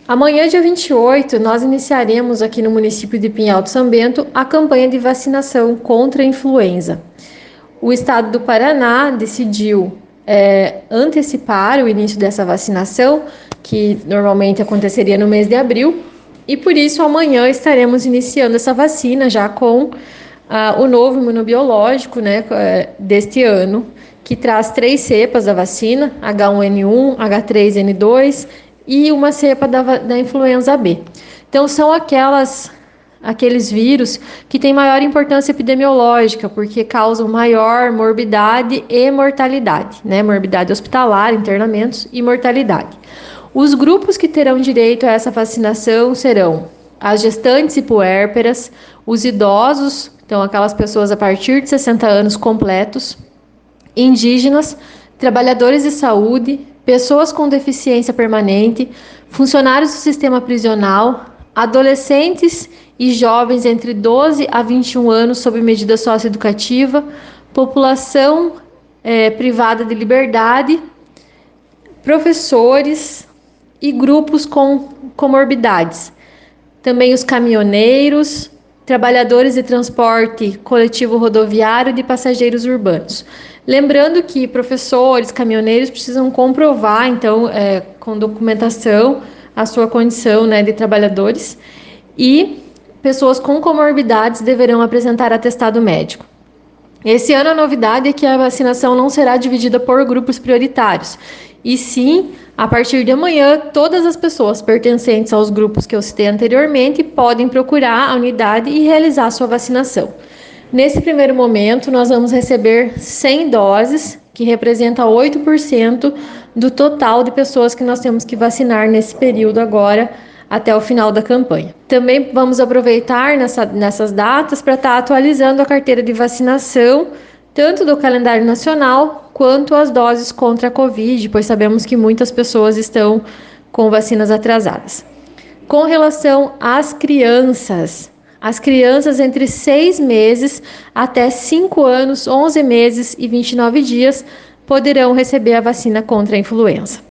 Amanhã, dia 28, nós iniciaremos aqui no município de Pinhal do São Bento a campanha de vacinação contra a influenza. O estado do Paraná decidiu antecipar o início dessa vacinação, que normalmente aconteceria no mês de abril, e por isso amanhã estaremos iniciando essa vacina já com o novo imunobiológico, deste ano, que traz 3 cepas da vacina, H1N1, H3N2 e uma cepa da influenza B. Então, são aqueles vírus que têm maior importância epidemiológica, porque causam maior morbidade e mortalidade, morbidade hospitalar, internamentos e mortalidade. Os grupos que terão direito a essa vacinação serão as gestantes e puérperas, os idosos, então aquelas pessoas a partir de 60 anos completos, indígenas, trabalhadores de saúde, pessoas com deficiência permanente, funcionários do sistema prisional, adolescentes e jovens entre 12 a 21 anos sob medida socioeducativa, população privada de liberdade, professores e grupos com comorbidades. Também os caminhoneiros, trabalhadores de transporte coletivo rodoviário de passageiros urbanos. Lembrando que professores, caminhoneiros precisam comprovar, então, com documentação, a sua condição de trabalhadores, e pessoas com comorbidades deverão apresentar atestado médico. Esse ano a novidade é que a vacinação não será dividida por grupos prioritários, e sim, a partir de amanhã, todas as pessoas pertencentes aos grupos que eu citei anteriormente podem procurar a unidade e realizar a sua vacinação. Nesse primeiro momento, nós vamos receber 100 doses, que representa 8% do total de pessoas que nós temos que vacinar nesse período agora, até o final da campanha. Também vamos aproveitar nessas datas para estar atualizando a carteira de vacinação, tanto do calendário nacional, quanto as doses contra a Covid, pois sabemos que muitas pessoas estão com vacinas atrasadas. Com relação às crianças entre 6 meses até 5 anos, 11 meses e 29 dias poderão receber a vacina contra a influenza.